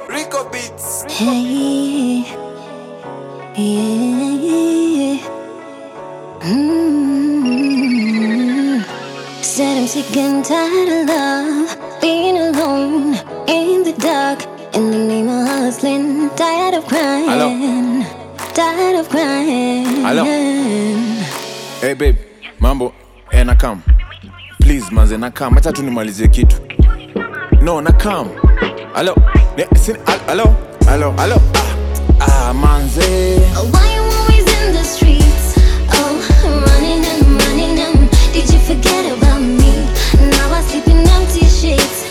Rico Beats. Hey, yeah. Said I'm sick and tired of love, being alone in the dark, in the name of hustling. Tired of crying. Hello. Tired of crying. Hello. Hey babe, mambo, nakam. Please manze, nakam. Acha tu nimalizie kitu. No, nakam. Hello. Hello. Hello. Manze. Why you always in the streets? Oh, running and did you forget about me? Now I sleep in empty sheets.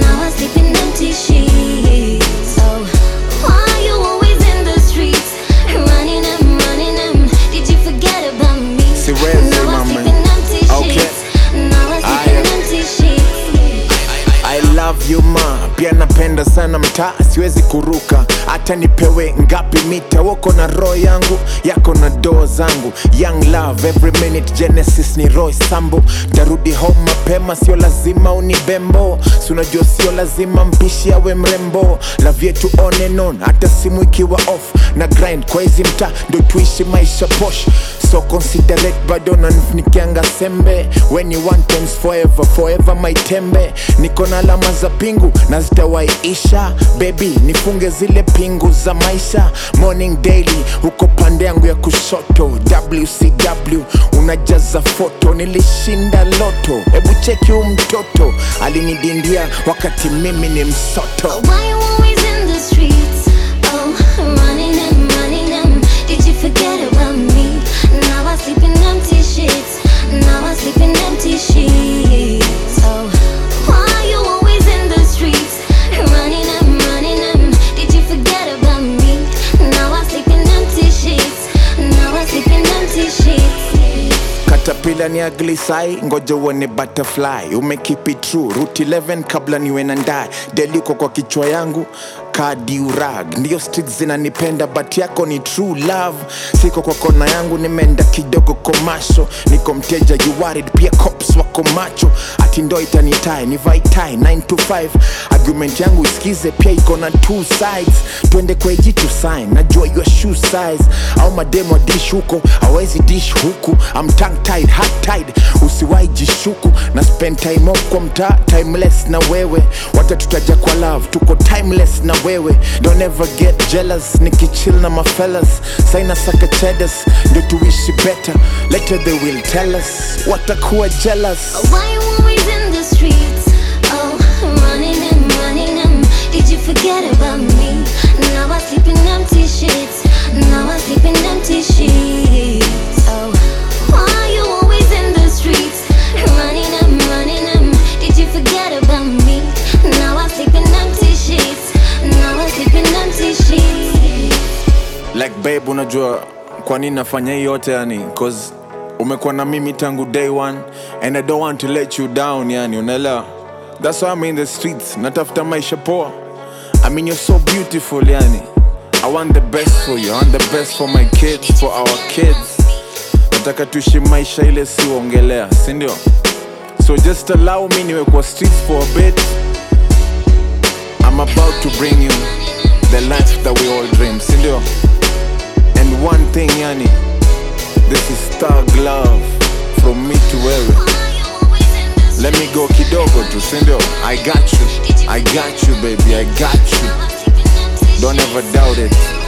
Oh, why you always in the streets? Running and did you forget about me? See, where's now I my sleep man? in empty Okay. sheets. Now I sleep in empty sheets. I love you ma, pia napenda sana mtaa, siwezi kuruka hata nipewe ngapi mita. Wako na roho yangu, yako na doo zangu. Young love, every minute Genesis ni Roy Sambo. Tarudi home mapema, sio lazima unibembo. Si unajua sio lazima mpishi awe mrembo. Love yetu on and on, hata simu ikiwa off. Na grind kwa hizi mtaa, ndo tuishi maisha posh. So considerate, bado nanifunikianga sembe. When you want times forever my tembe. Niko na alama za pingu na zitawaiisha. Baby, nifunge zile pingu za maisha. Morning daily, uko pande yangu ya kushoto. WCW, unajaza foto. Nilishinda loto, ebu cheki mtoto. Alinidindia wakati mimi ni msoto. Why you always in the streets? Oh, running and did you forget about me? Now I sleep in empty sheets. Oh, why you always in the streets? Running and did you forget about me? Now I sleep in empty sheets. Caterpillar ni ugly sai, ngoja uone butterfly. Ume keep it true, route 11 kabla niwe na ndai. Deli uko kwa kichwa yangu, Kadiurag. Ndiyo streets zinanipenda, but yako ni true love. Siko kwa kona yangu, nimeenda kidogo komasho. Niko mteja, you worried, pia cops wako macho. Ati ndo itanitai, ni vaitai, 9 to 5. Argument yangu isikize, pia iko na two sides. Twende kwa ejitu sign, najua your shoe size. Au mademo dish huko, hawezi dish huku. I'm tongue tied, heart tied, usiwai jishuku. Na spend time off kwa mtaa, timeless na wewe. Wata tutaja kwa love, tuko timeless na wewe. Don't ever get jealous, nikichill na mafellas. Saina saka cheddars, ndo tuishi better. Later they will tell us, watakuwa jealous. Why you always in the streets? Oh, running and did you forget about me? Now I sleep in empty sheets. Oh, why you always in the streets? Running and did you forget about me? Now I sleep in empty sheets. Like babe, unajua kwa nini nafanya hii yote yani? Cause umekuwa na mimi tangu day one, and I don't want to let you down yani, unaelewa? That's why I'm in the streets, natafuta maisha poa. I mean you're so beautiful yani. I want the best for you, I want the best for my kids, for our kids. Nataka tuishi maisha ile si uongelea, si ndio? So just allow me niwe kwa streets for a bit. I'm about to bring you the life that we all dream, si ndio? And one thing yani, this is thug love from me to wewe. Let me go kidogo tu, si ndio? I got you baby, I got you. Don't ever doubt it.